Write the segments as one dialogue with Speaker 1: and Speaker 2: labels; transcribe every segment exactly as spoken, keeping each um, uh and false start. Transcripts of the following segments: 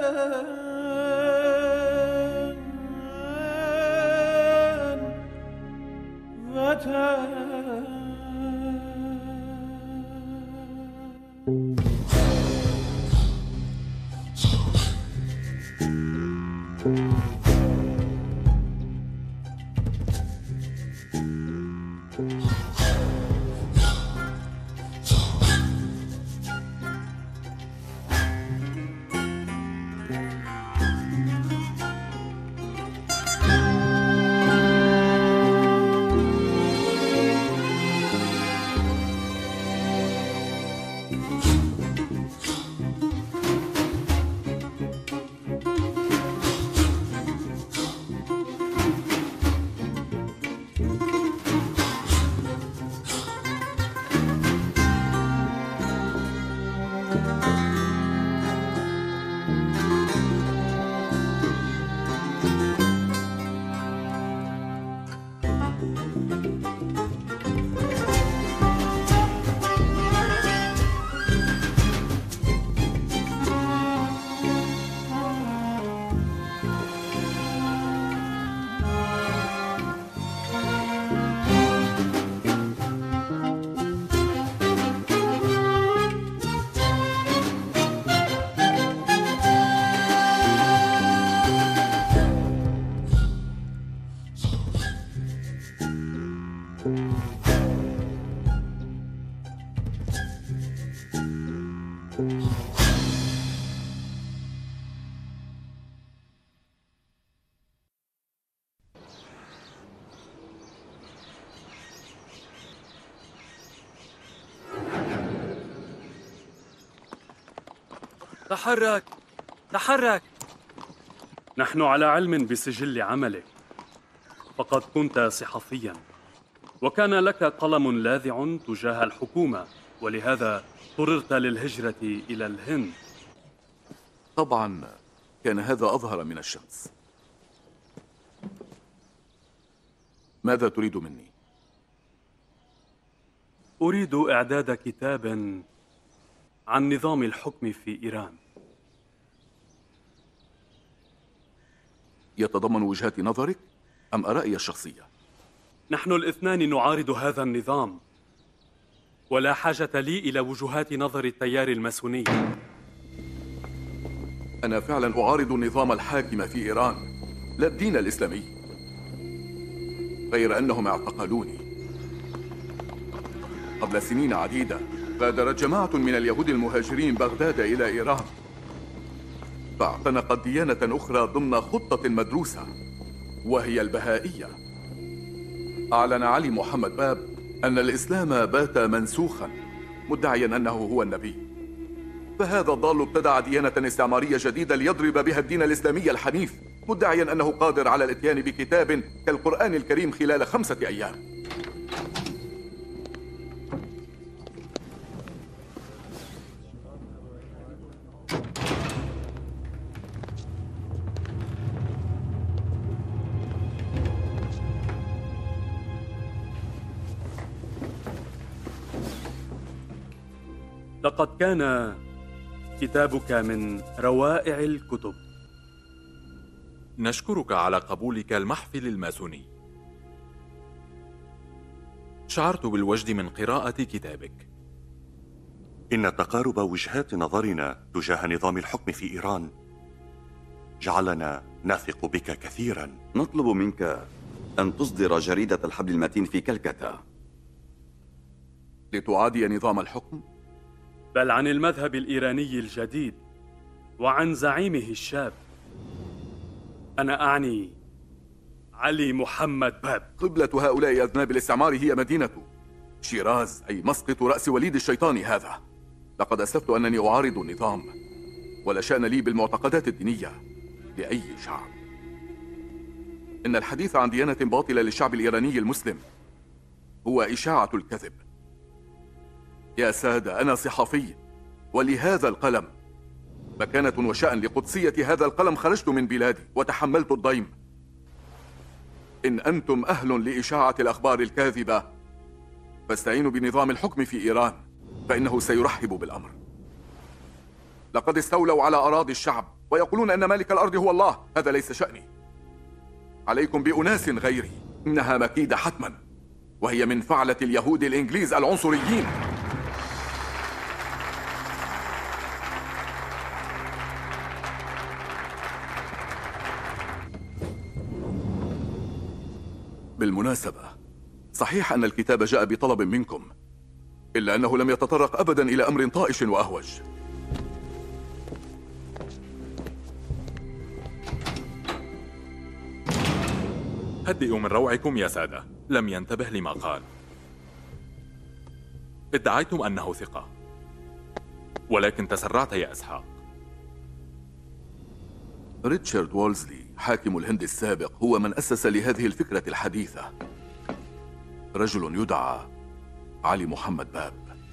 Speaker 1: تحرك تحرك. نحن على علم بسجل عملك، فقد كنت صحفيا وكان لك قلم لاذع تجاه الحكومة، ولهذا اضطررت للهجرة إلى الهند.
Speaker 2: طبعا كان هذا أظهر من الشمس. ماذا تريد مني؟
Speaker 1: أريد إعداد كتاب عن نظام الحكم في إيران.
Speaker 2: يتضمن وجهات نظرك أم آرائي الشخصية؟
Speaker 1: نحن الاثنان نعارض هذا النظام، ولا حاجة لي إلى وجهات نظر التيار الماسوني.
Speaker 2: أنا فعلا أعارض النظام الحاكم في إيران، لا الدين الإسلامي، غير أنهم اعتقلوني. قبل سنين عديدة غادرت جماعة من اليهود المهاجرين بغداد إلى إيران، فاعتنقت ديانة أخرى ضمن خطة مدروسة، وهي البهائية. أعلن علي محمد باب أن الإسلام بات منسوخا، مدعيا أنه هو النبي. فهذا الضال ابتدع ديانة استعمارية جديدة ليضرب بها الدين الإسلامي الحنيف، مدعيا أنه قادر على الإتيان بكتاب كالقرآن الكريم خلال خمسة أيام.
Speaker 1: لقد كان كتابك من روائع الكتب.
Speaker 3: نشكرك على قبولك المحفل الماسوني. شعرت بالوجد من قراءة كتابك.
Speaker 4: إن تقارب وجهات نظرنا تجاه نظام الحكم في إيران جعلنا نثق بك كثيرا.
Speaker 5: نطلب منك أن تصدر جريدة الحبل المتين في كلكتا.
Speaker 2: لتعادي نظام الحكم؟
Speaker 1: بل عن المذهب الإيراني الجديد وعن زعيمه الشاب. أنا أعني علي محمد باب.
Speaker 2: قبلة هؤلاء أذناب الاستعمار هي مدينة شيراز، أي مسقط رأس وليد الشيطان هذا. لقد أسلفت أنني أعارض النظام، ولا شأن لي بالمعتقدات الدينية لأي شعب. إن الحديث عن ديانة باطلة للشعب الإيراني المسلم هو إشاعة الكذب. يا سادة، أنا صحفي، ولهذا القلم مكانة وشأن لقدسية هذا القلم خرجت من بلادي وتحملت الضيم. إن أنتم أهل لإشاعة الأخبار الكاذبة فاستعينوا بنظام الحكم في إيران، فإنه سيرحب بالأمر. لقد استولوا على أراضي الشعب ويقولون أن مالك الأرض هو الله. هذا ليس شأني. عليكم بأناس غيري، إنها مكيدة حتما، وهي من فعلة اليهود الإنجليز العنصريين. بالمناسبة، صحيح أن الكتاب جاء بطلب منكم، إلا أنه لم يتطرق أبدا إلى أمر طائش وأهوج.
Speaker 3: هدئوا من روعكم يا سادة. لم ينتبه لما قال. ادعيتم أنه ثقة، ولكن تسرعت يا إسحاق.
Speaker 2: ريتشارد وولزلي حاكم الهند السابق هو من أسس لهذه الفكرة الحديثة، رجل يدعى علي محمد باب.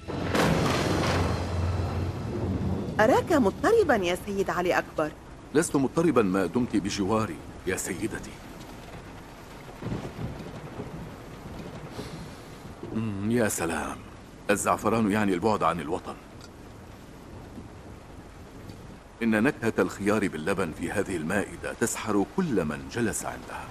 Speaker 6: أراك مضطربا يا سيد علي أكبر.
Speaker 2: لست مضطربا ما دمت بجواري يا سيدتي. مم، يا سلام، الزعفران يعني البعد عن الوطن. إن نكهة الخيار باللبن في هذه المائدة تسحر كل من جلس عندها.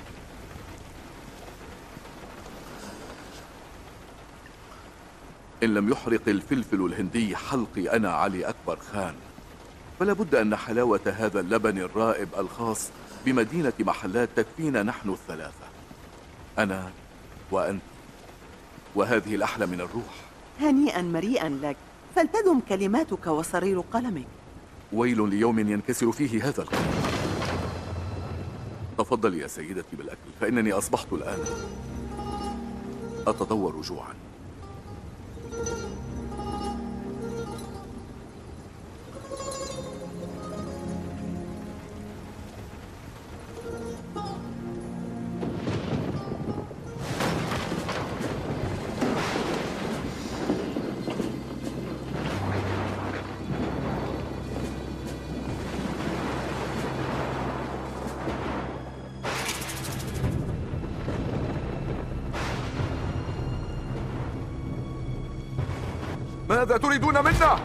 Speaker 2: إن لم يحرق الفلفل الهندي حلقي أنا علي أكبر خان، فلا بد أن حلاوة هذا اللبن الرائب الخاص بمدينة محلات تكفينا نحن الثلاثة، أنا وأنت وهذه الأحلى من الروح.
Speaker 6: هنيئا مريئا لك، فلتدم كلماتك وصرير قلمك.
Speaker 2: ويل ليوم ينكسر فيه هذا القلب. تفضلي يا سيدتي بالأكل، فإنني أصبحت الآن أتضور جوعا. ماذا تريدون منا؟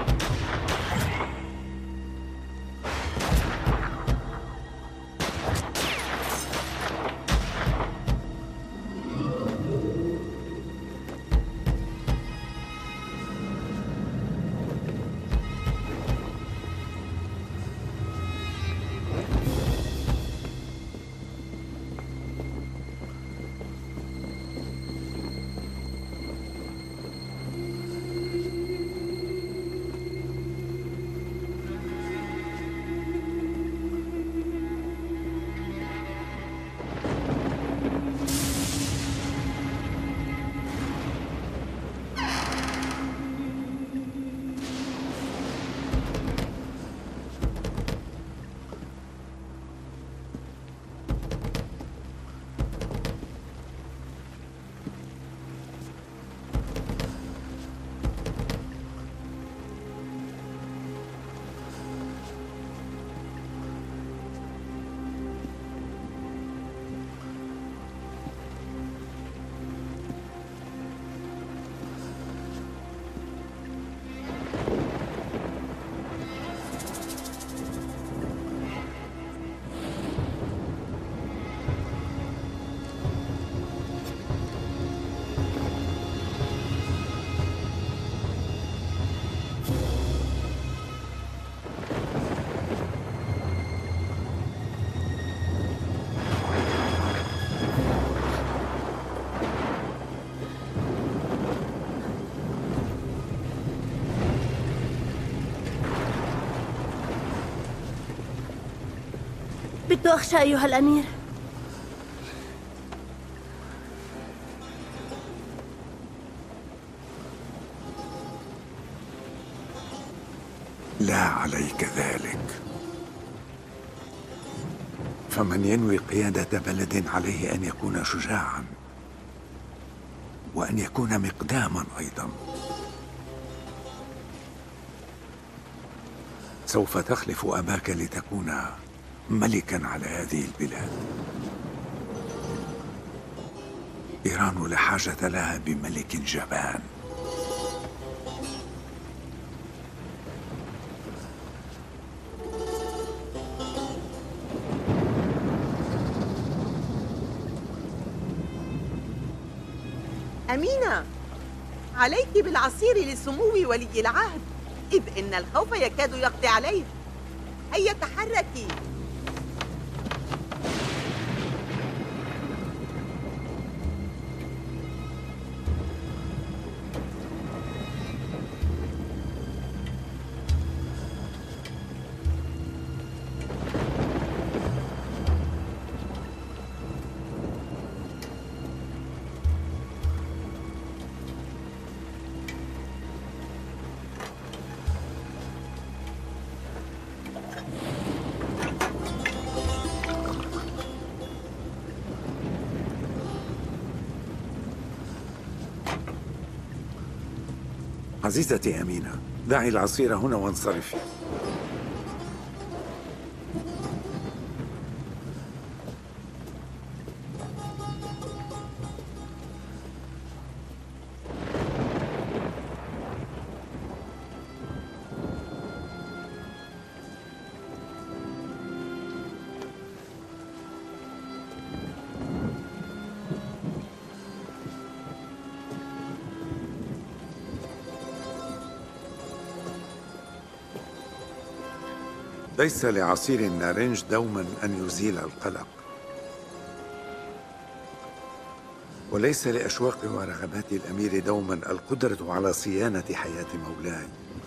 Speaker 7: بت أخشى أيها الأمير.
Speaker 8: لا عليك ذلك، فمن ينوي قيادة بلد عليه أن يكون شجاعا وأن يكون مقداما أيضا. سوف تخلف أباك لتكون ملكا على هذه البلاد. إيران لا حاجة لها بملك جبان.
Speaker 6: أمينة، عليك بالعصير لسمو ولي العهد، إذ إن الخوف يكاد يقضي عليه. هيا تحركي.
Speaker 8: عزيزتي أمينة، دعي العصير هنا وانصرفي. ليس لعصير النارنج دوما أن يزيل القلق، وليس لأشواق ورغبات الأمير دوما القدرة على صيانة حياة مولاي.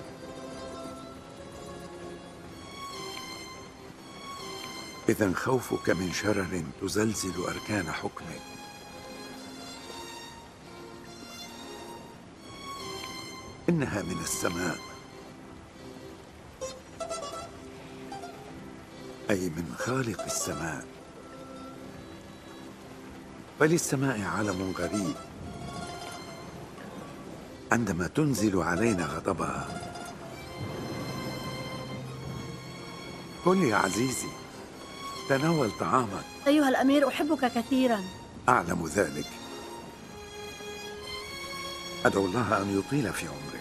Speaker 8: إذن خوفك من شرر تزلزل أركان حكمك. إنها من السماء، أي من خالق السماء، فللسماء عالم غريب. عندما تنزل علينا غضبها، كل يا عزيزي، تناول طعامك.
Speaker 7: أيها الأمير، أحبك كثيرا.
Speaker 8: أعلم ذلك. أدعو الله أن يطيل في عمرك.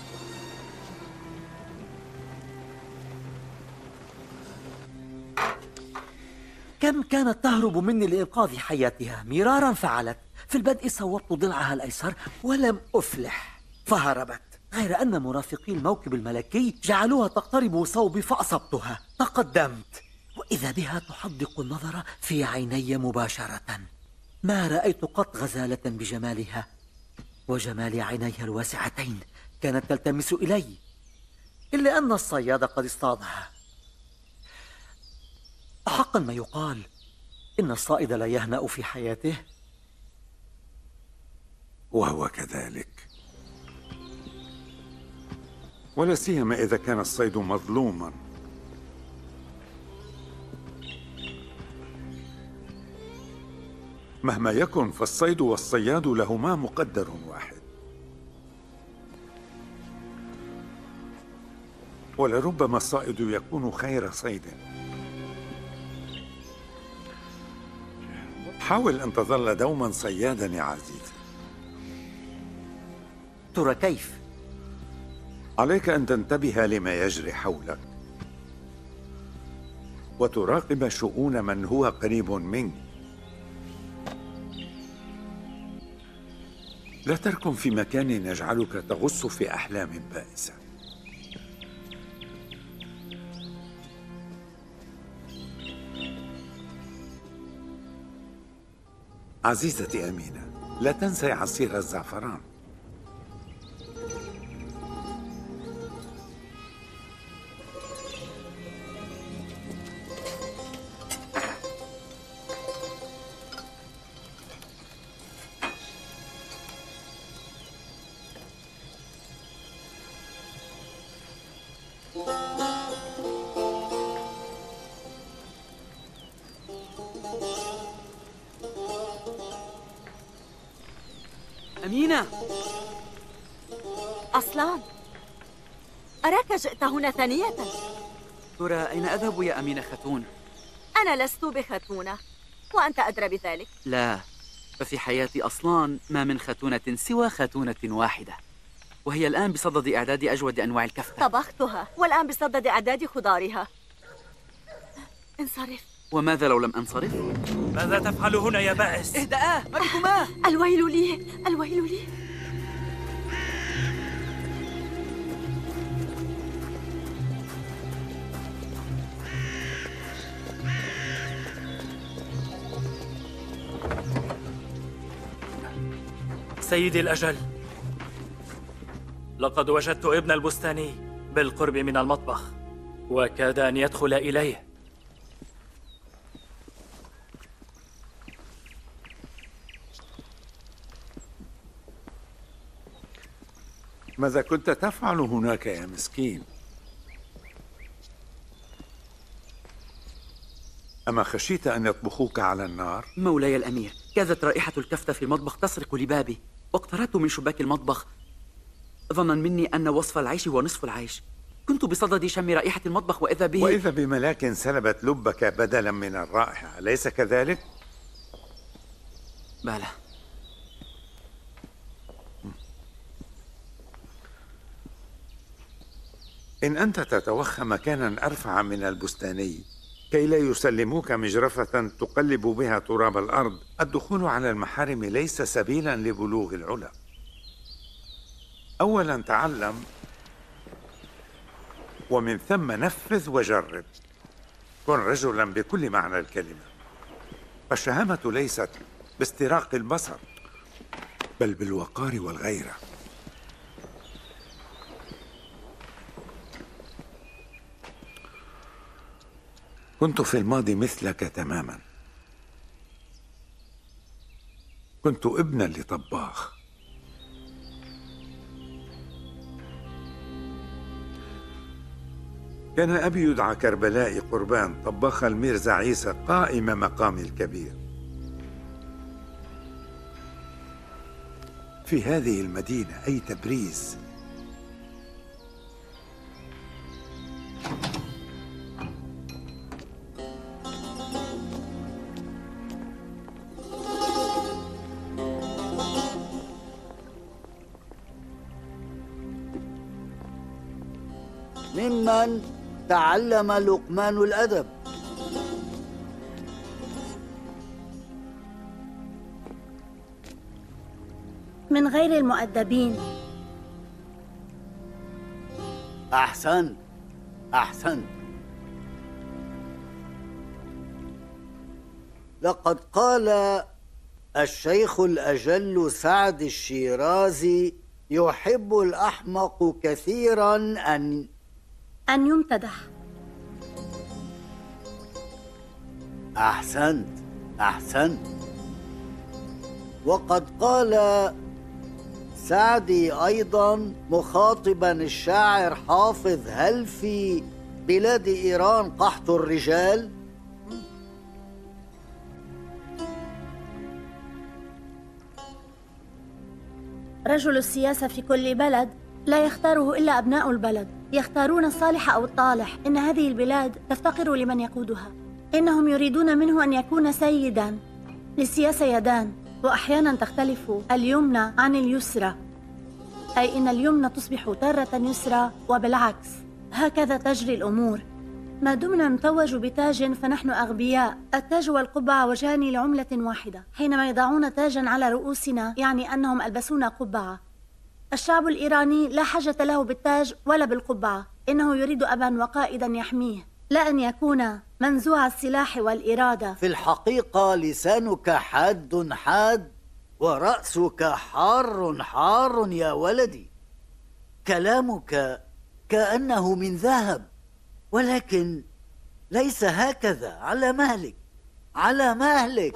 Speaker 9: كم كانت تهرب مني لإنقاذ حياتها، مرارا فعلت. في البدء صوبت ضلعها الأيسر ولم أفلح فهربت، غير أن مرافقي الموكب الملكي جعلوها تقترب صوبي فأصبتها. تقدمت وإذا بها تحدق النظر في عيني مباشرة. ما رأيت قط غزالة بجمالها وجمال عينيها الواسعتين كانت تلتمس إلي، إلا أن الصياد قد اصطادها. أحقا ما يقال إن الصائد لا يهنأ في حياته؟
Speaker 8: وهو كذلك، ولا سيما إذا كان الصيد مظلوما. مهما يكن فالصيد والصياد لهما مقدر واحد، ولربما الصائد يكون خير صيد. حاول أن تظل دوما صيادا يا عزيزي.
Speaker 9: ترى كيف؟
Speaker 8: عليك أن تنتبه لما يجري حولك، وتراقب شؤون من هو قريب منك. لا تركن في مكان يجعلك تغص في أحلام بائسة. عزيزتي أمينة، لا تنسي عصير الزعفران.
Speaker 9: أمينة!
Speaker 7: أصلان، أراك جئت هنا ثانية.
Speaker 9: ترى أين أذهب يا أمينة خاتون؟
Speaker 7: أنا لست بخاتونة، وأنت أدرى بذلك.
Speaker 9: لا، ففي حياة أصلان ما من خاتونة سوى خاتونة واحدة، وهي الآن بصدد إعداد أجود أنواع الكفتة.
Speaker 7: طبختها، والآن بصدد إعداد خضارها. انصرف.
Speaker 10: وماذا لو لم أنصرف؟
Speaker 11: ماذا تفعل هنا يا بائس؟
Speaker 6: اهدأ ملكما.
Speaker 7: الويل لي، الويل لي.
Speaker 11: سيدي الأجل، لقد وجدت ابن البستاني بالقرب من المطبخ وكاد أن يدخل إليه.
Speaker 8: ماذا كنت تفعل هناك يا مسكين؟ أما خشيت أن يطبخوك على النار؟
Speaker 10: مولاي الأمير، كادت رائحة الكفتة في المطبخ تسرق لبابي، واقتربت من شباك المطبخ ظنا مني أن وصف العيش هو نصف العيش. كنت بصدد شم رائحة المطبخ وإذا به
Speaker 8: وإذا بملاك سلبت لبك بدلا من الرائحة، أليس كذلك؟
Speaker 10: بلى.
Speaker 8: إن أنت تتوخى مكانا أرفع من البستاني كي لا يسلموك مجرفة تقلب بها تراب الأرض، الدخول على المحارم ليس سبيلا لبلوغ العلا. أولا تعلم ومن ثم نفذ وجرب. كن رجلا بكل معنى الكلمة. فالشهامة ليست باستراق البصر بل بالوقار والغيرة. كنت في الماضي مثلك تماما. كنت ابنا لطباخ. كان أبي يدعى كربلاء قربان طباخ الميرزا عيسى قائم مقام الكبير. في هذه المدينة أي تبريز.
Speaker 12: ممن تعلم لقمان الأدب.
Speaker 13: من غير المؤدبين.
Speaker 12: أحسنت أحسنت. لقد قال الشيخ الأجل سعد الشيرازي: يحب الأحمق كثيرا أن
Speaker 13: أن يمتدح.
Speaker 12: أحسنت أحسنت. وقد قال سعدي أيضا مخاطبا الشاعر حافظ: هل في بلاد إيران قحط الرجال؟
Speaker 13: رجل السياسة في كل بلد لا يختاره إلا أبناء البلد، يختارون الصالح أو الطالح. إن هذه البلاد تفتقر لمن يقودها. إنهم يريدون منه أن يكون سيداً. للسياسة يدان، وأحياناً تختلف اليمنى عن اليسرى، أي إن اليمنى تصبح تارة يسرى وبالعكس. هكذا تجري الأمور. ما دمنا نتوج بتاج فنحن أغبياء. التاج والقبعة وجهان لعملة واحدة. حينما يضعون تاجاً على رؤوسنا يعني أنهم ألبسونا قبعة. الشعب الإيراني لا حاجة له بالتاج ولا بالقبعة. إنه يريد أباً وقائداً يحميه، لا أن يكون منزوع السلاح والإرادة.
Speaker 12: في الحقيقة لسانك حاد حاد ورأسك حار حار يا ولدي. كلامك كأنه من ذهب، ولكن ليس هكذا. على مهلك على مهلك.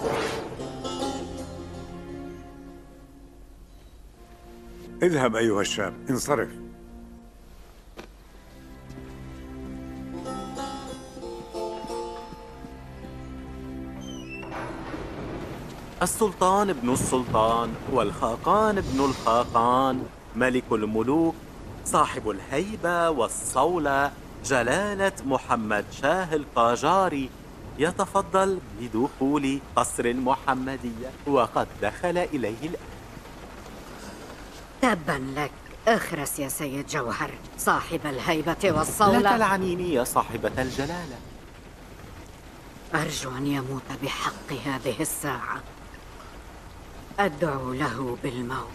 Speaker 8: اذهب أيها الشاب، انصرف.
Speaker 14: السلطان ابن السلطان والخاقان ابن الخاقان، ملك الملوك، صاحب الهيبة والصولة، جلالة محمد شاه القاجاري، يتفضل بدخول قصر المحمدية، وقد دخل إليه الآن.
Speaker 15: تبا لك، اخرس يا سيد جوهر صاحب الهيبة والصولة.
Speaker 14: لا تلعنيني يا صاحبة الجلالة.
Speaker 15: أرجو أن يموت بحق هذه الساعة. أدعو له بالموت.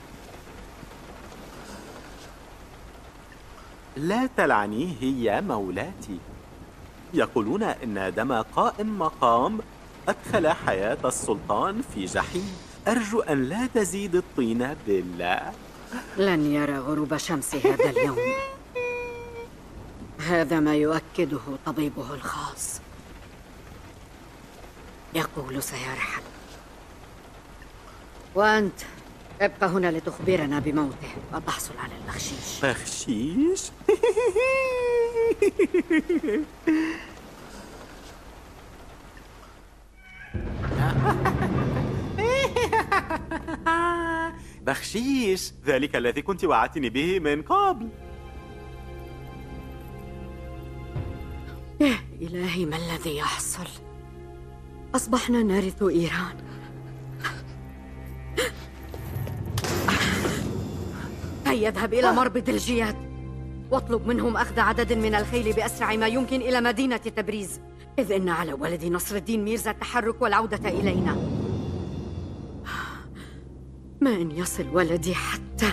Speaker 14: لا تلعنيه يا مولاتي. يقولون إن دم قائم مقام أدخل حياة السلطان في جحيم. أرجو أن لا تزيد الطين بالله.
Speaker 15: لن يرى غروب شمس هذا اليوم. هذا ما يؤكده طبيبه الخاص. يقول سيرحل. وأنت ابقى هنا لتخبرنا بموته وتحصل على البخشيش.
Speaker 14: بخشيش؟ بخشيش، ذلك الذي كنت وعدتني به من قبل.
Speaker 15: يا إلهي، ما الذي يحصل؟ أصبحنا نرث إيران. هيا اذهب إلى مربط الجياد واطلب منهم أخذ عدد من الخيل بأسرع ما يمكن إلى مدينة تبريز، إذ إن على ولد نصر الدين ميرزا التحرك والعودة إلينا. ما إن يصل ولدي حتى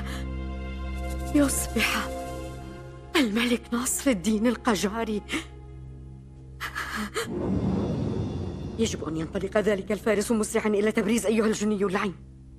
Speaker 15: يصبح الملك ناصر الدين القجاري. يجب أن ينطلق ذلك الفارس مسرعا إلى تبريز أيها الجني اللعين.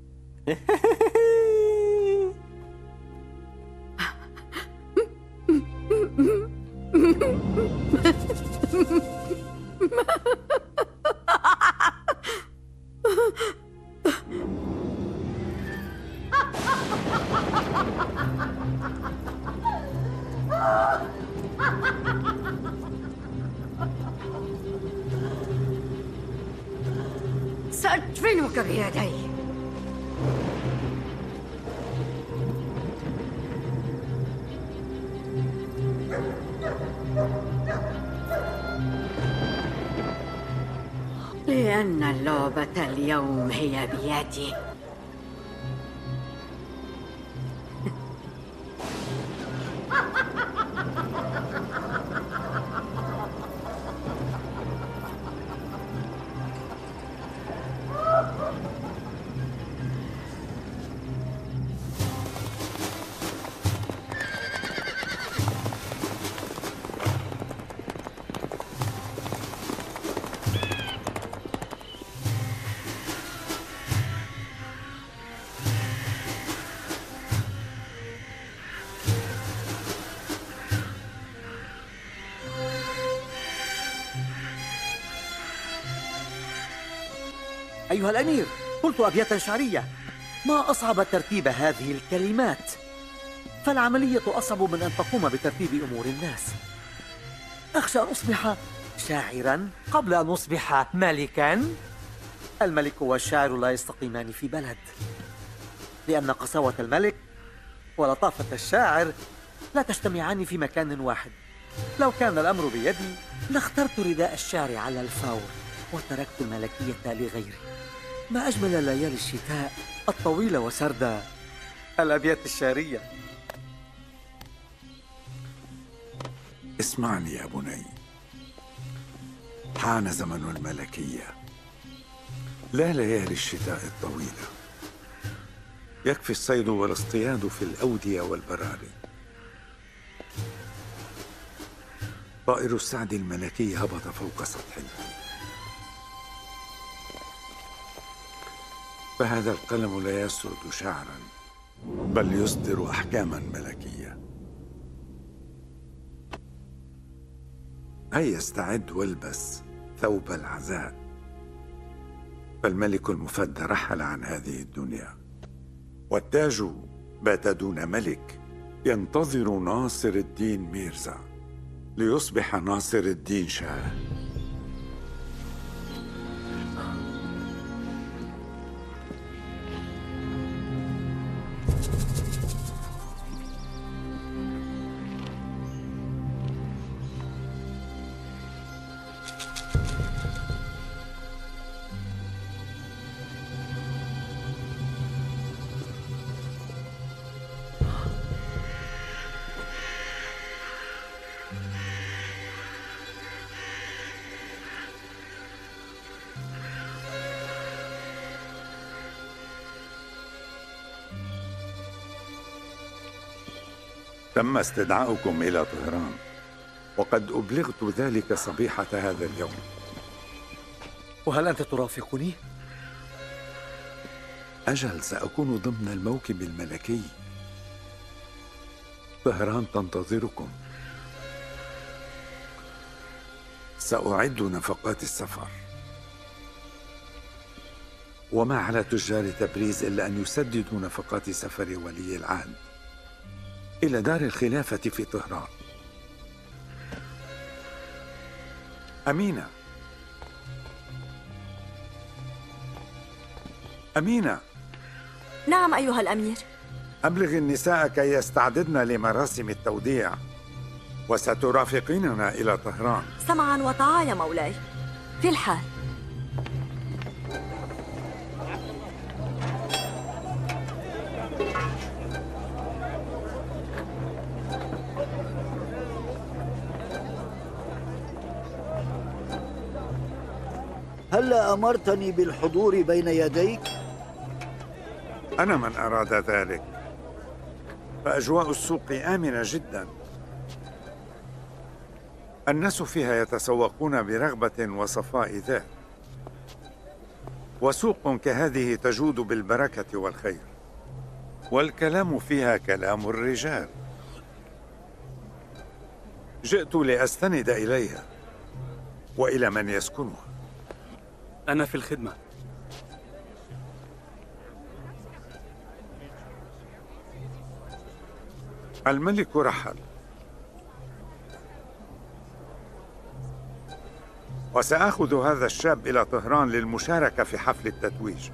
Speaker 15: سأدفنك بيدي. لأن اللعبة اليوم هي بيدي.
Speaker 9: أيها الأمير، قلت أبياتا شعرية. ما أصعب ترتيب هذه الكلمات؟ فالعملية أصعب من أن تقوم بترتيب أمور الناس. أخشى أن أصبح شاعرا قبل أن أصبح ملكا. الملك والشاعر لا يستقيمان في بلد، لأن قساوة الملك ولطافة الشاعر لا تجتمعان في مكان واحد. لو كان الأمر بيدي لاخترت رداء الشعر على الفور وتركت الملكية لغيري. ما أجمل ليالي الشتاء الطويلة وسرد الأبيات الشعرية.
Speaker 8: اسمعني يا بني، حان زمن الملكية، لا ليالي الشتاء الطويلة. يكفي الصيد والاصطياد في الأودية والبراري. طائر السعد الملكي هبط فوق سطحه، فهذا القلم لا يسرد شعرا بل يصدر أحكاما ملكية. هيا استعد والبس ثوب العزاء، فالملك المفدى رحل عن هذه الدنيا، والتاج بات دون ملك ينتظر ناصر الدين ميرزا ليصبح ناصر الدين شاه. تم استدعاؤكم إلى طهران، وقد أبلغت ذلك صبيحة هذا اليوم.
Speaker 9: وهل أنت ترافقني؟
Speaker 8: أجل، سأكون ضمن الموكب الملكي. طهران تنتظركم. سأعد نفقات السفر، وما على تجار تبريز إلا أن يسددوا نفقات سفر ولي العهد إلى دار الخلافة في طهران. أمينة أمينة
Speaker 7: نعم أيها الأمير.
Speaker 8: أبلغ النساء كي يستعددن لمراسم التوديع، وسترافقيننا إلى طهران.
Speaker 7: سمعا وطاعة يا مولاي. في الحال.
Speaker 12: هلا أمرتني بالحضور بين يديك؟
Speaker 8: أنا من أراد ذلك، فأجواء السوق آمنة جدا. الناس فيها يتسوقون برغبة وصفاء ذات، وسوق كهذه تجود بالبركة والخير، والكلام فيها كلام الرجال. جئت لأستند إليها وإلى من يسكنها.
Speaker 1: أنا في الخدمة.
Speaker 8: الملك رحل، وسآخذ هذا الشاب إلى طهران للمشاركة في حفل التتويج.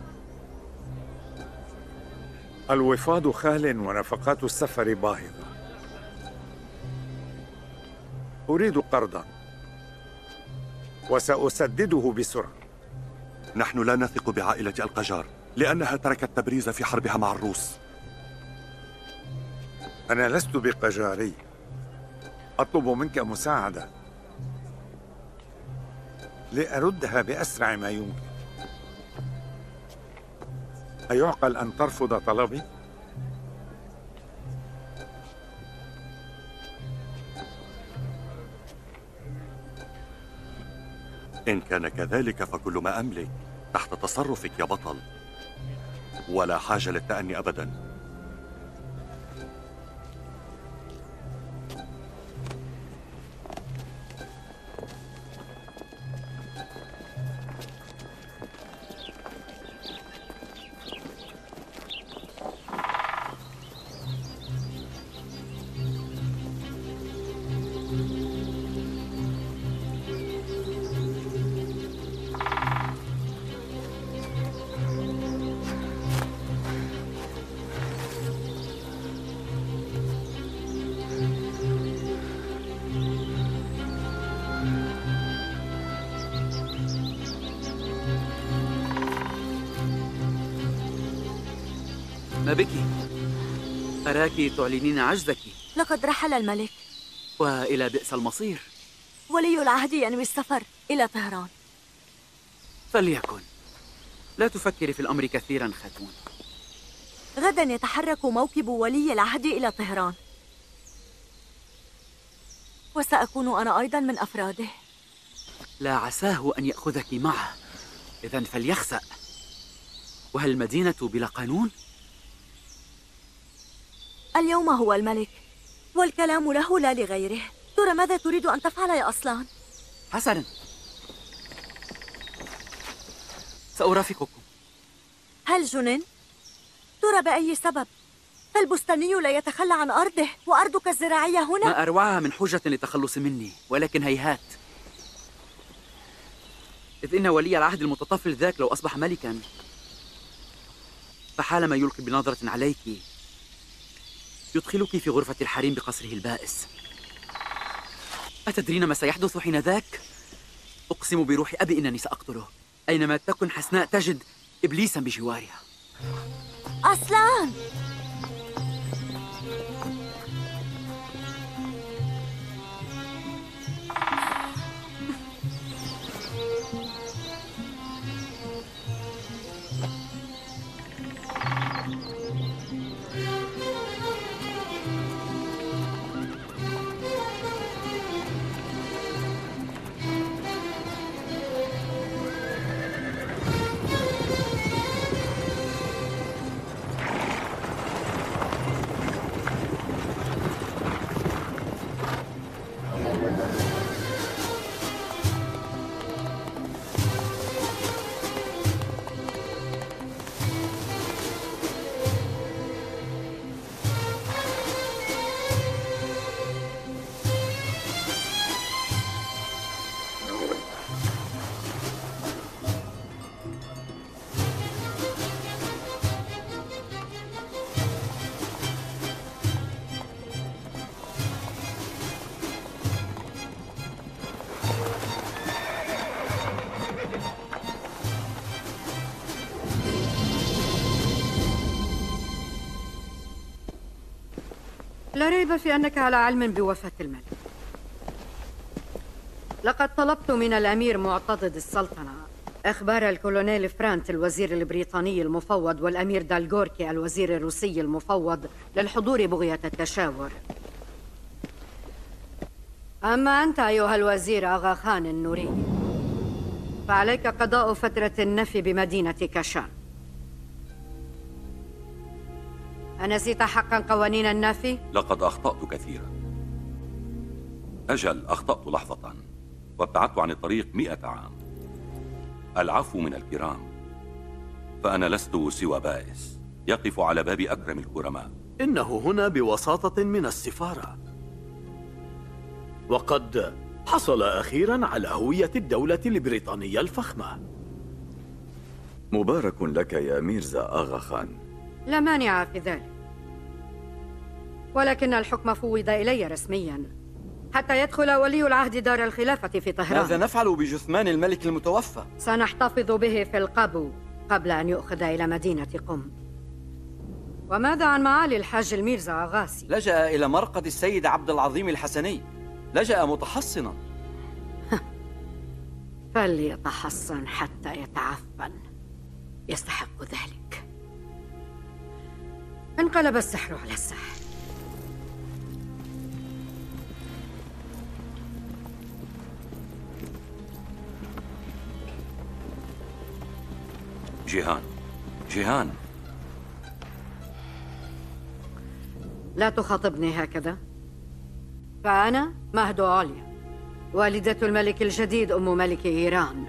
Speaker 8: الوفاض خال ونفقات السفر باهظة. أريد قرضا وسأسدده بسرعة.
Speaker 4: نحن لا نثق بعائلة القجار لأنها تركت تبريز في حربها مع الروس.
Speaker 8: أنا لست بقجاري، أطلب منك مساعدة لأردها بأسرع ما يمكن. أيعقل أن ترفض طلبي؟
Speaker 4: إن كان كذلك فكل ما أملك تحت تصرفك يا بطل، ولا حاجة للتأني أبداً.
Speaker 10: ما بك؟ أراك تعلنين عجزك.
Speaker 7: لقد رحل الملك،
Speaker 10: وإلى بئس المصير.
Speaker 7: ولي العهد ينوي السفر إلى طهران.
Speaker 10: فليكن. لا تفكري في الأمر كثيرا خاتون.
Speaker 7: غدا يتحرك موكب ولي العهد إلى طهران، وسأكون أنا أيضا من أفراده.
Speaker 10: لا عساه أن يأخذك معه، إذن فليخسأ. وهل المدينة بلا قانون؟
Speaker 7: اليوم هو الملك، والكلام له لا لغيره. ترى ماذا تريد أن تفعل يا أصلان؟
Speaker 10: حسنا، سأرافقكم.
Speaker 7: هل جنن؟ ترى بأي سبب؟ فالبستاني لا يتخلى عن أرضه، وأرضك الزراعية هنا.
Speaker 10: ما أروعها من حجة للتخلص مني، ولكن هيهات. إذ إن ولي العهد المتطفل ذاك لو أصبح ملكا فحالما يلقي بنظرة عليك يدخلك في غرفة الحريم بقصره البائس. أتدرين ما سيحدث حين ذاك؟ أقسم بروح أبي إنني سأقتله. أينما تكن حسناء تجد إبليسا بجوارها.
Speaker 7: أصلان!
Speaker 15: لا ريب في أنك على علم بوفاة الملك. لقد طلبت من الأمير معتضد السلطنة إخبار الكولونيل فرانت الوزير البريطاني المفوض والأمير دالغوركي الوزير الروسي المفوض للحضور بغية التشاور. أما أنت أيها الوزير آغا خان النوري فعليك قضاء فترة النفي بمدينة كاشان. أنسيت حقا قوانين النفي؟
Speaker 4: لقد أخطأت كثيرا. أجل أخطأت لحظة وابتعدت عن الطريق مئة عام. العفو من الكرام، فأنا لست سوى بائس يقف على باب أكرم الكرماء.
Speaker 14: إنه هنا بوساطة من السفارة، وقد حصل أخيرا على هوية الدولة البريطانية الفخمة.
Speaker 5: مبارك لك يا ميرزا آغا خان.
Speaker 15: لا مانع في ذلك، ولكن الحكم فوض إلي رسميا حتى يدخل ولي العهد دار الخلافة في طهران.
Speaker 5: ماذا نفعل بجثمان الملك المتوفى؟
Speaker 15: سنحتفظ به في القبو قبل أن يؤخذ إلى مدينة قم. وماذا عن معالي الحاج الميرزا عغاسي؟
Speaker 5: لجأ إلى مرقد السيد عبد العظيم الحسني، لجأ متحصنا.
Speaker 15: فليتحصن حتى يتعفن، يستحق ذلك. انقلب السحر على السحر.
Speaker 4: جيهان، جيهان،
Speaker 15: لا تخاطبني هكذا. فأنا مهدو عليا، والدة الملك الجديد أم ملك إيران.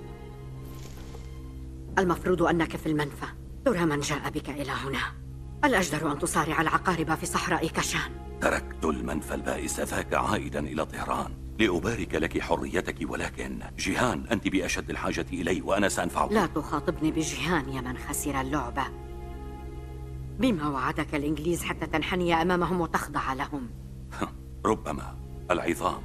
Speaker 15: المفروض أنك في المنفى. ترى من جاء بك إلى هنا؟ الأجدر أن تصارع العقارب في صحراء كاشان.
Speaker 4: تركت المنفى البائس ذاك عائدا إلى طهران لأبارك لك حريتك، ولكن جيهان أنت بأشد الحاجة إلي وأنا سأنفعك.
Speaker 15: لا تخاطبني بجيهان يا من خسر اللعبة. بما وعدك الإنجليز حتى تنحني أمامهم وتخضع لهم؟
Speaker 4: ربما العظام.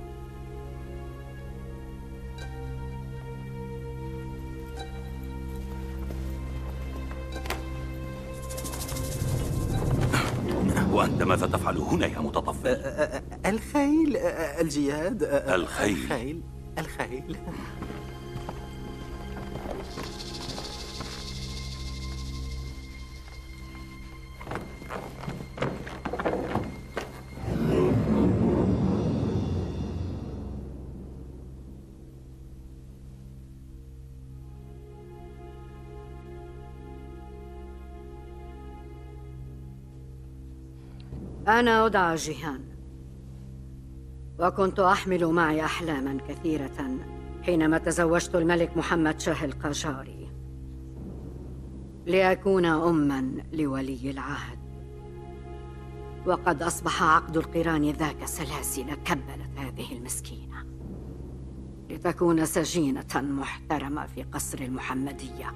Speaker 4: وأنت ماذا تفعل هنا يا متطفل؟
Speaker 14: الخيل، الجياد.
Speaker 4: الخيل
Speaker 14: الخيل الخيل
Speaker 15: أنا أدعى جيهان، وكنت أحمل معي أحلاما كثيرة حينما تزوجت الملك محمد شاه القاجاري لأكون أماً لولي العهد. وقد أصبح عقد القران ذاك سلاسل كبلت هذه المسكينة لتكون سجينة محترمة في قصر المحمدية.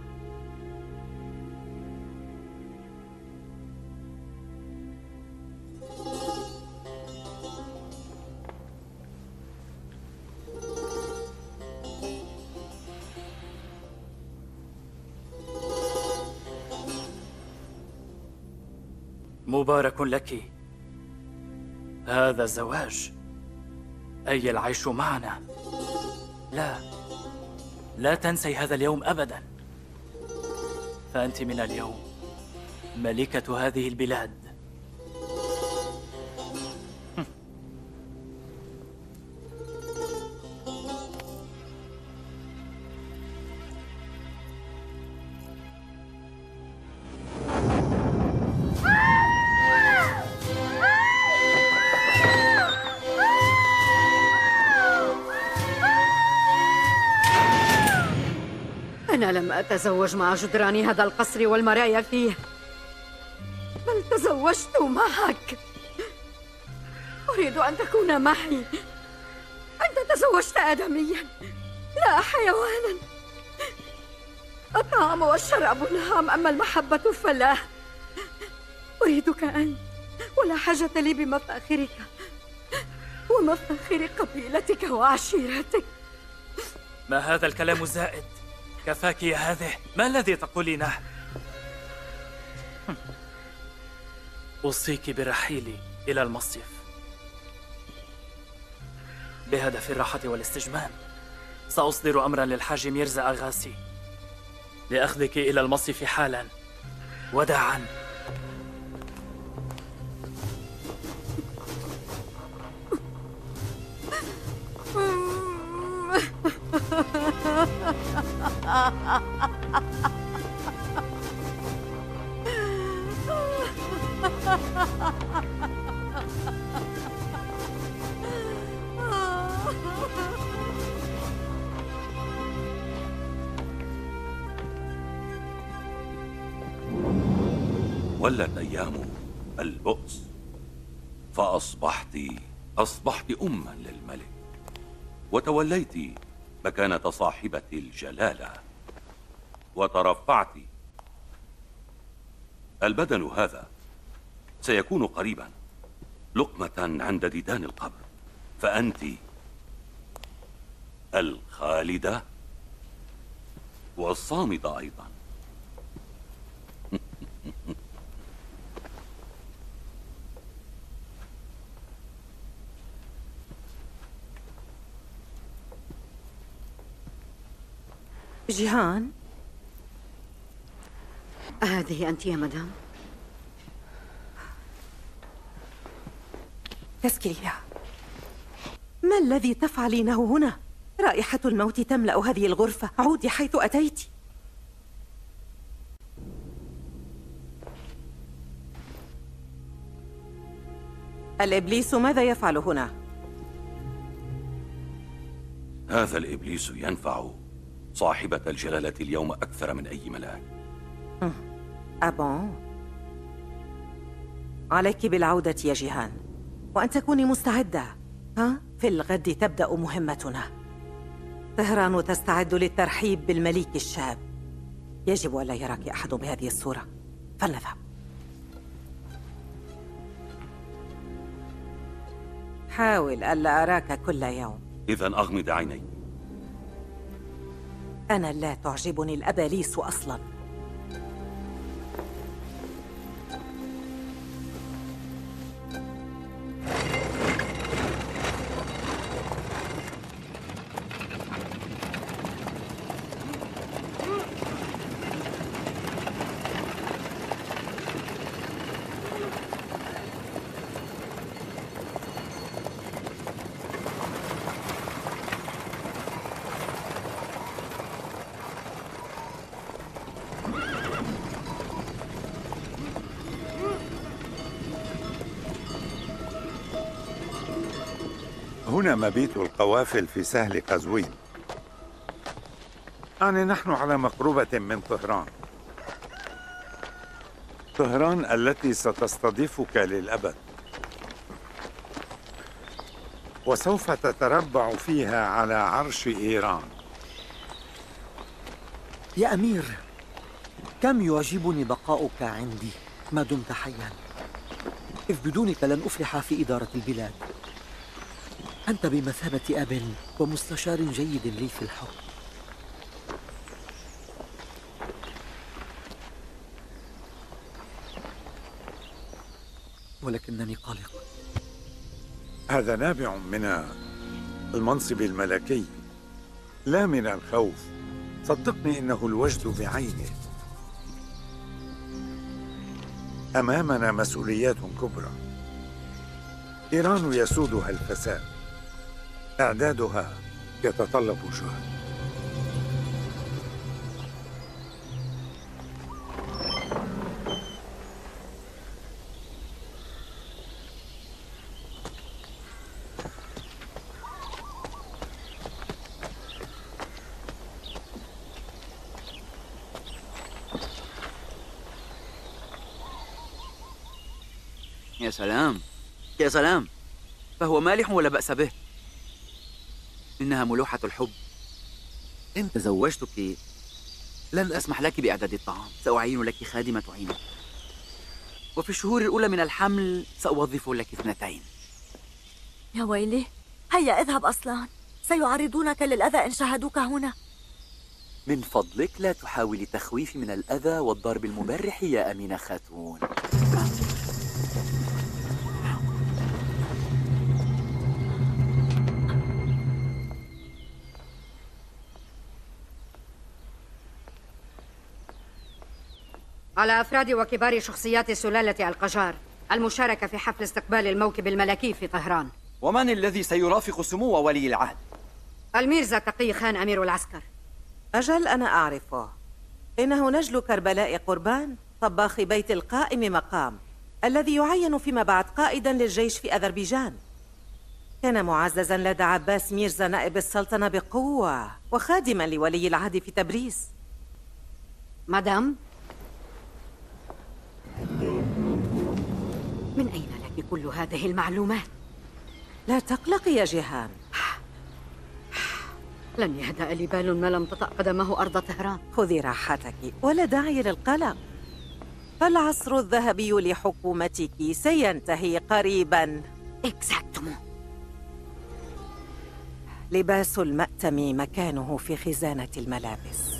Speaker 11: مبارك لك هذا الزواج، أي العيش معنا. لا، لا تنسي هذا اليوم أبدا، فأنت من اليوم ملكة هذه البلاد.
Speaker 15: أنا لم أتزوج مع جدران هذا القصر والمرايا فيه، بل تزوجت معك. أريد أن تكون معي. أنت تزوجت آدميا لا حيوانا. الطعام والشراب نعم، أما المحبة فلا. أريدك أنت، ولا حاجة لي بمفاخرك ومفاخر قبيلتك وعشيرتك.
Speaker 11: ما هذا الكلام الزائد؟ كفاك يا هذه. ما الذي تقولينه؟ أوصيك برحيلي إلى المصيف بهدف الراحة والاستجمام. سأصدر أمرا للحاج ميرزا أغاسي لأخذك إلى المصيف حالا. وداعا.
Speaker 4: ولت أيام البؤس فأصبحت أصبحت أما للملك، وتوليت مكانة صاحبة الجلالة، وترفعت. البدن هذا سيكون قريبا لقمة عند ديدان القبر، فأنت الخالدة والصامدة أيضا.
Speaker 16: جيهان،
Speaker 15: هذه أنت يا مدام؟
Speaker 16: تسكيليا، ما الذي تفعلينه هنا؟ رائحة الموت تملأ هذه الغرفة. عودي حيث أتيت. الإبليس ماذا يفعل هنا؟
Speaker 4: هذا الإبليس ينفع صاحبة الجلالة اليوم أكثر من أي ملاك.
Speaker 16: أبون، عليك بالعودة يا جيهان، وأن تكوني مستعدة. ها؟ في الغد تبدأ مهمتنا. طهران تستعد للترحيب بالملك الشاب. يجب ألا يراك أحد بهذه الصورة. فلنذهب. حاول ألا أراك كل يوم.
Speaker 4: إذن أغمض عيني.
Speaker 16: أنا لا تعجبني الأباليس أصلاً.
Speaker 8: هنا مبيت القوافل في سهل قزوين. يعني نحن على مقربة من طهران. طهران التي ستستضيفك للأبد، وسوف تتربع فيها على عرش إيران.
Speaker 9: يا أمير، كم يعجبني بقاؤك عندي ما دمت حيا، إذ بدونك لن أفلح في إدارة البلاد. أنت بمثابة أب ومستشار جيد لي في الحكم. ولكنني قلق.
Speaker 8: هذا نابع من المنصب الملكي لا من الخوف. صدقني إنه الوجد بعينه. أمامنا مسؤوليات كبرى. إيران يسودها الفساد، إعدادها يتطلب جهد.
Speaker 10: يا سلام يا سلام، فهو مالح ولا بأس به. إنها ملوحة الحب. إن تزوجتك لن أسمح لك بإعداد الطعام، سأعين لك خادمة تعينك، وفي الشهور الأولى من الحمل سأوظف لك اثنتين.
Speaker 7: يا ويلي، هيا اذهب أصلا، سيعرضونك للأذى إن شاهدوك هنا.
Speaker 10: من فضلك لا تحاولي التخويف من الأذى والضرب المبرح يا أمينة خاتون.
Speaker 15: على أفراد وكبار شخصيات سلالة القجار المشاركة في حفل استقبال الموكب الملكي في طهران.
Speaker 17: ومن الذي سيرافق سمو ولي العهد؟
Speaker 15: الميرزا تقي خان أمير العسكر.
Speaker 16: أجل أنا أعرفه، إنه نجل كربلاء قربان، طباخ بيت القائم مقام، الذي يعين فيما بعد قائدا للجيش في أذربيجان. كان معززا لدى عباس ميرزا نائب السلطنة بقوة، وخادما لولي العهد في تبريز.
Speaker 15: مدام، من أين لك كل هذه المعلومات؟
Speaker 16: لا تقلقي يا جيهان،
Speaker 15: لن يهدأ لي بال ما لم تطأ قدمه أرض طهران.
Speaker 16: خذي راحتك ولا داعي للقلق، فالعصر الذهبي لحكومتك سينتهي قريبا.
Speaker 15: إكزاكتومون.
Speaker 16: لباس المأتم مكانه في خزانة الملابس.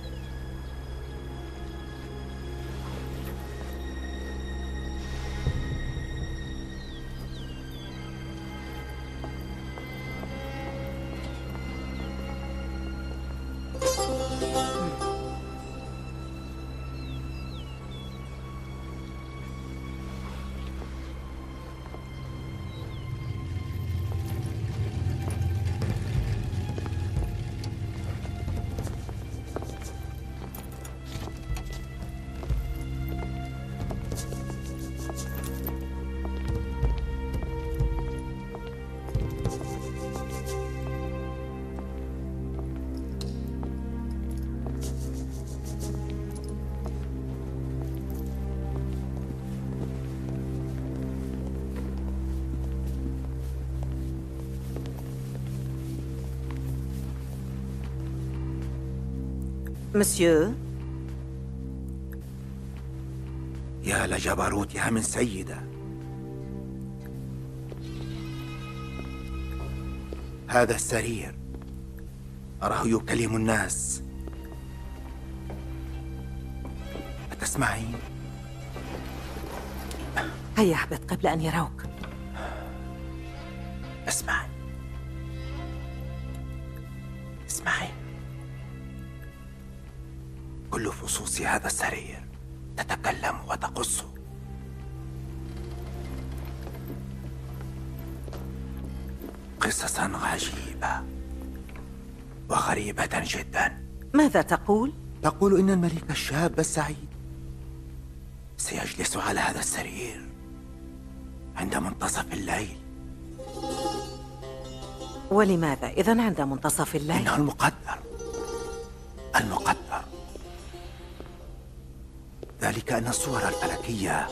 Speaker 16: مسيو،
Speaker 18: يا لجبروتها من سيدة. هذا السرير أراه يكلم الناس، أتسمعين؟
Speaker 16: هيا اهبط قبل أن يروك.
Speaker 18: اسمعي اسمعي، كل فصوص هذا السرير تتكلم وتقص. قصصا عجيبة وغريبة جدا.
Speaker 16: ماذا تقول؟
Speaker 18: تقول إن الملك الشاب السعيد سيجلس على هذا السرير عند منتصف الليل.
Speaker 16: ولماذا إذن عند منتصف الليل؟
Speaker 18: إنه المقدر المقدر ذلك أن الصور الفلكية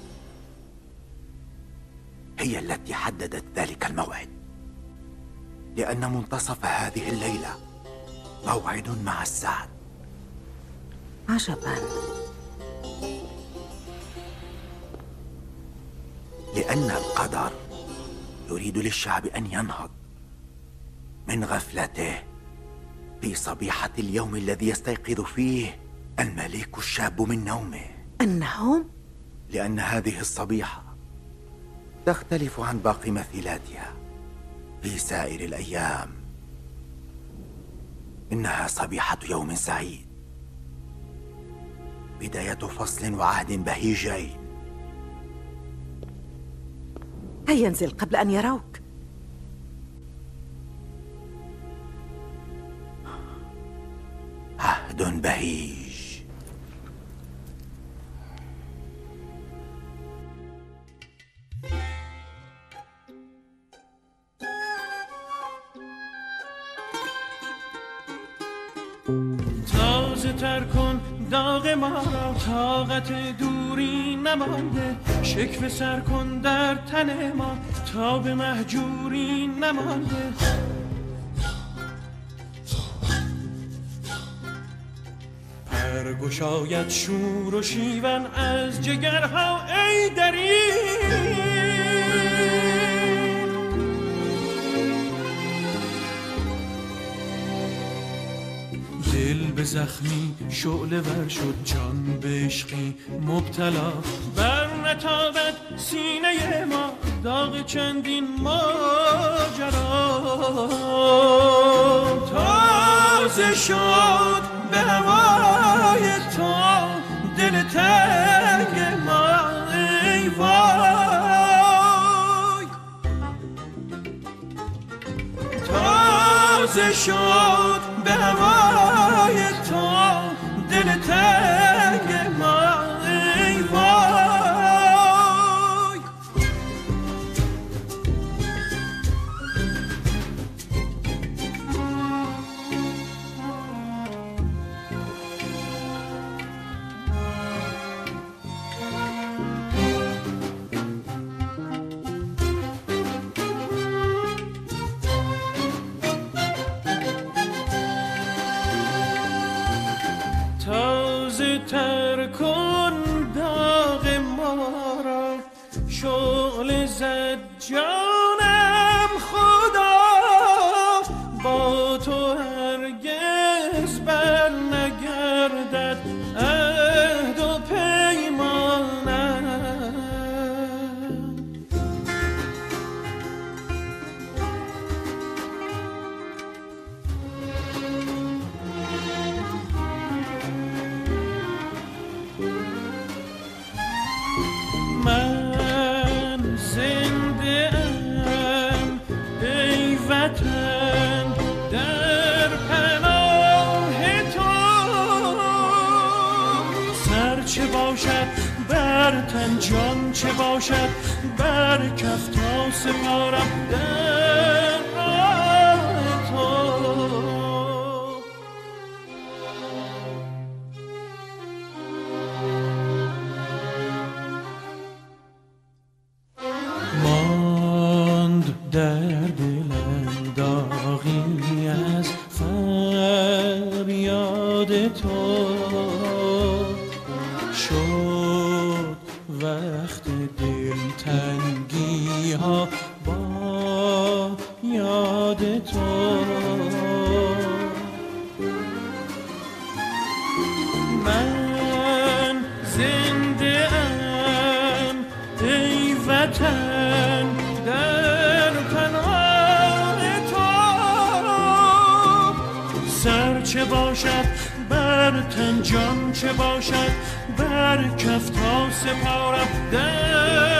Speaker 18: هي التي حددت ذلك الموعد، لأن منتصف هذه الليلة موعد مع السعد.
Speaker 16: عجبا.
Speaker 18: لأن القدر يريد للشعب أن ينهض من غفلته في صبيحة اليوم الذي يستيقظ فيه الملك الشاب من نومه.
Speaker 16: النوم؟
Speaker 18: لأن هذه الصبيحة تختلف عن باقي مثيلاتها في سائر الأيام. إنها صبيحة يوم سعيد، بداية فصل وعهد بهيجين.
Speaker 16: هيا انزل قبل أن يروك.
Speaker 18: عهد بهيج.
Speaker 19: تازه تر کن داغ ما را، طاقت دوری نمانده. شکوه سر کن در تن ما، تا به مهجوری نمانده. پرگشاید شور و شیون از جگرها ای دری. دل به زخمی شعله ور شد، جان به عشقی مبتلا. بر نتابد سینه ما داغ چندین ماجرا. تازه شد به هوای تا دل تنگ ما ای وای. تازه شد به هوای تو دل تنگ ما ای وای. تازه تر کن داغ ما را، شغل زد جانم خدا، با تو هرگز بر نگردد عهد و پیمانم. من زنده ام ای وطن در پناه تو، سر چه باشد بر تن، جان چه باشد بر کف، تا سپارم در راه تو. در دلم داغی از فریاد تو، شد وقت دلتنگی ها با یاد تو. من زنده ام ای وطن در پناه تو، سر چه باشد بر تن، جان چه باشد بر کف، تا سپارم در